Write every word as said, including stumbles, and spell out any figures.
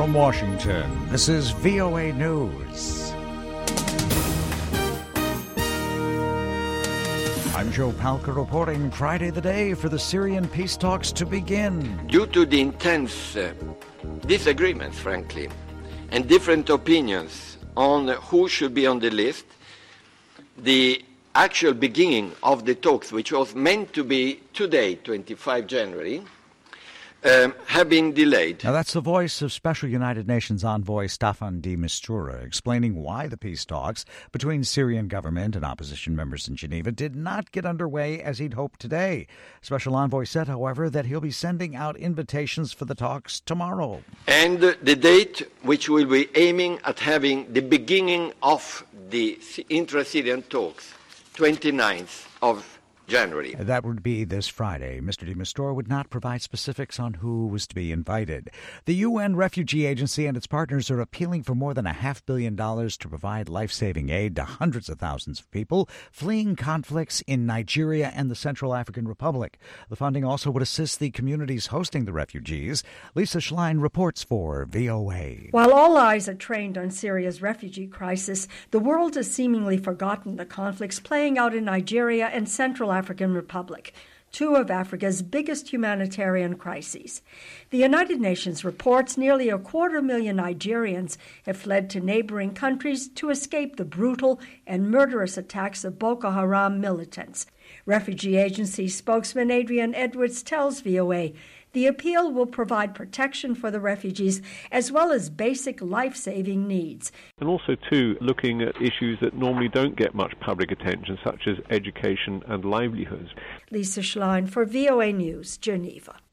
From Washington, this is V O A News. I'm Joe Palca reporting Friday the day for the Syrian peace talks to begin. Due to the intense uh, disagreements, frankly, and different opinions on who should be on the list, the actual beginning of the talks, which was meant to be today, the twenty-fifth of January, Um, have been delayed. Now that's the voice of Special United Nations envoy Staffan de Mistura explaining why the peace talks between Syrian government and opposition members in Geneva did not get underway as he'd hoped today. Special envoy said, however, that he'll be sending out invitations for the talks tomorrow. And uh, the date which will be aiming at having the beginning of the intra-Syrian talks, twenty-ninth of January. That would be this Friday. Mister de Mistura would not provide specifics on who was to be invited. The U N Refugee Agency and its partners are appealing for more than a half billion dollars to provide life-saving aid to hundreds of thousands of people fleeing conflicts in Nigeria and the Central African Republic. The funding also would assist the communities hosting the refugees. Lisa Schlein reports for V O A. While all eyes are trained on Syria's refugee crisis, the world has seemingly forgotten the conflicts playing out in Nigeria and Central African Republic, two of Africa's biggest humanitarian crises. The United Nations reports nearly a quarter million Nigerians have fled to neighboring countries to escape the brutal and murderous attacks of Boko Haram militants. Refugee Agency spokesman Adrian Edwards tells V O A the appeal will provide protection for the refugees as well as basic life-saving needs. And also, too, looking at issues that normally don't get much public attention, such as education and livelihoods. Lisa Schlein for V O A News, Geneva.